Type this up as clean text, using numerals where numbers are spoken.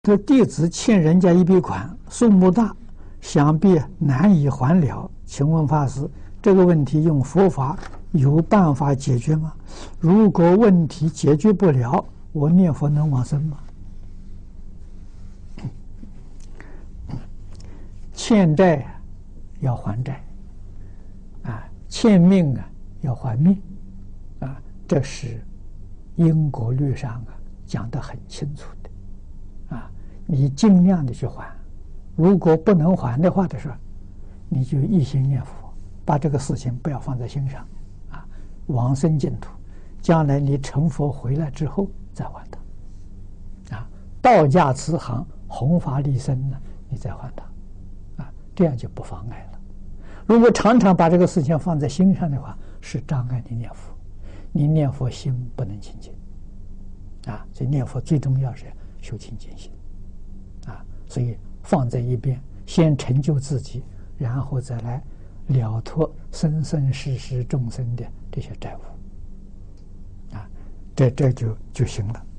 这弟子欠人家一笔款，数目大，想必难以还了。请问法师，这个问题用佛法有办法解决吗？如果问题解决不了，我念佛能往生吗？欠债要还债，欠命要还命，这是因果律上讲得很清楚的。你尽量的去还，如果不能还的话你就一心念佛，把这个事情不要放在心上，往生净土，将来你成佛回来之后再还他，道家慈航，弘法利生呢，你再还他，这样就不妨碍了。如果常常把这个事情放在心上的话，是障碍你念佛，你念佛心不能清净，所以念佛最重要是修清净心。所以放在一边，先成就自己，然后再来了脱生生世世众生的这些债务，这就行了。